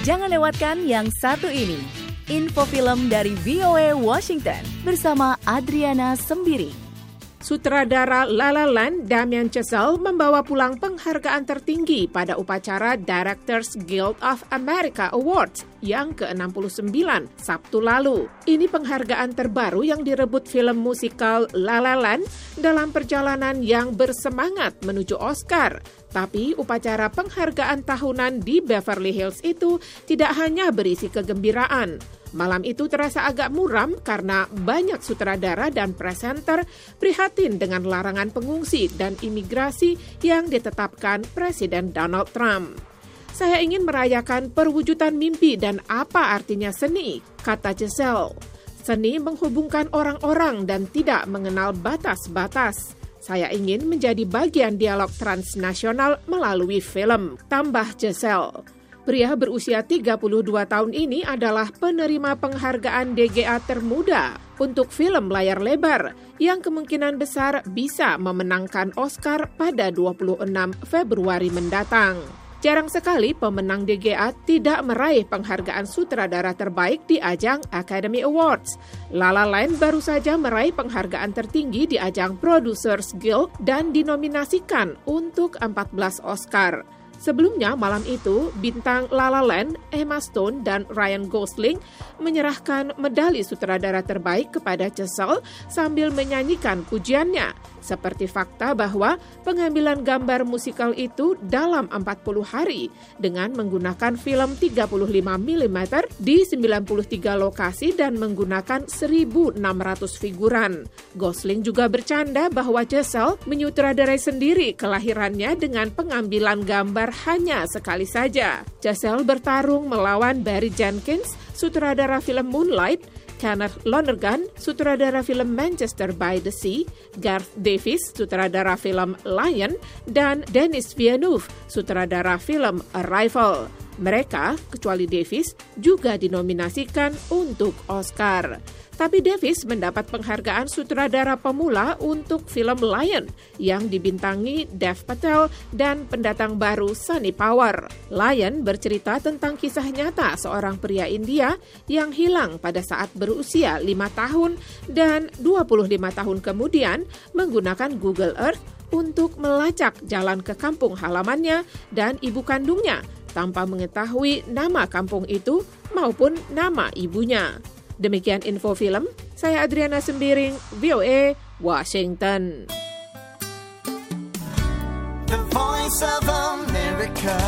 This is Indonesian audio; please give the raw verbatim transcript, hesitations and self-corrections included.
Jangan lewatkan yang satu ini. Info film dari V O A Washington bersama Adriana Sembiring. Sutradara La La Land, Damien Chazelle membawa pulang penghargaan tertinggi pada upacara Directors Guild of America Awards yang ke enam puluh sembilan Sabtu lalu. Ini penghargaan terbaru yang direbut film musikal La La Land dalam perjalanan yang bersemangat menuju Oscar. Tapi upacara penghargaan tahunan di Beverly Hills itu tidak hanya berisi kegembiraan. Malam itu terasa agak muram karena banyak sutradara dan presenter prihatin dengan larangan pengungsi dan imigrasi yang ditetapkan Presiden Donald Trump. Saya ingin merayakan perwujudan mimpi dan apa artinya seni, kata Chazelle. Seni menghubungkan orang-orang dan tidak mengenal batas-batas. Saya ingin menjadi bagian dialog transnasional melalui film, tambah Chazelle. Pria berusia tiga puluh dua tahun ini adalah penerima penghargaan D G A termuda untuk film layar lebar yang kemungkinan besar bisa memenangkan Oscar pada dua puluh enam Februari mendatang. Jarang sekali pemenang D G A tidak meraih penghargaan sutradara terbaik di ajang Academy Awards. La La Land baru saja meraih penghargaan tertinggi di ajang Producers Guild dan dinominasikan untuk empat belas Oscar. Sebelumnya malam itu, bintang La La Land, Emma Stone dan Ryan Gosling menyerahkan medali sutradara terbaik kepada Chazelle sambil menyanyikan pujiannya. Seperti fakta bahwa pengambilan gambar musikal itu dalam empat puluh hari dengan menggunakan film tiga puluh lima milimeter di sembilan puluh tiga lokasi dan menggunakan seribu enam ratus figuran. Gosling juga bercanda bahwa Chazelle menyutradarai sendiri kelahirannya dengan pengambilan gambar hanya sekali saja. Chazelle bertarung melawan Barry Jenkins, sutradara film Moonlight, Kenneth Lonergan, sutradara film Manchester by the Sea, Garth Davis, sutradara film Lion, dan Denis Villeneuve, sutradara film Arrival. Mereka, kecuali Davis, juga dinominasikan untuk Oscar. Tapi Davis mendapat penghargaan sutradara pemula untuk film Lion yang dibintangi Dev Patel dan pendatang baru Sunny Power. Lion bercerita tentang kisah nyata seorang pria India yang hilang pada saat berusia lima tahun dan dua puluh lima tahun kemudian menggunakan Google Earth untuk melacak jalan ke kampung halamannya dan ibu kandungnya tanpa mengetahui nama kampung itu maupun nama ibunya. Demikian info film, saya Adriana Sembiring, V O A, Washington. The Voice of America.